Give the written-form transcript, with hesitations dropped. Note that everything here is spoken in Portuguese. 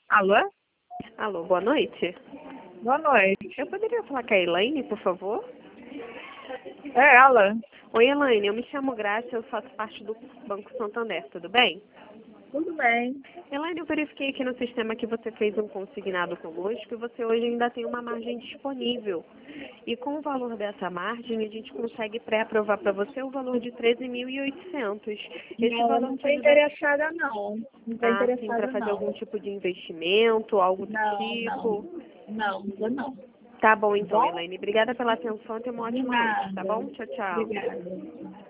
Alô? Alô, boa noite. Boa noite. Eu poderia falar com a Elaine, por favor? É ela? Oi, Elaine, eu me chamo Graça, eu faço parte do Banco Santander, tudo bem? Tudo bem. Elaine, eu verifiquei aqui no sistema que você fez um consignado conosco e você hoje ainda tem uma margem disponível. E com o valor dessa margem, a gente consegue pré-aprovar para você o valor de 13.800. Esse Não, eu valor não te estou ajuda... interessada não. Não estou Ah, sim, para interessada fazer algum não. tipo de investimento, algo do Não, não. tipo. Não, não, não. Tá bom Tá então, bom? Elaine. Obrigada pela atenção e tenha uma De ótima noite, tá nada. bom? Tchau, tchau. Obrigada.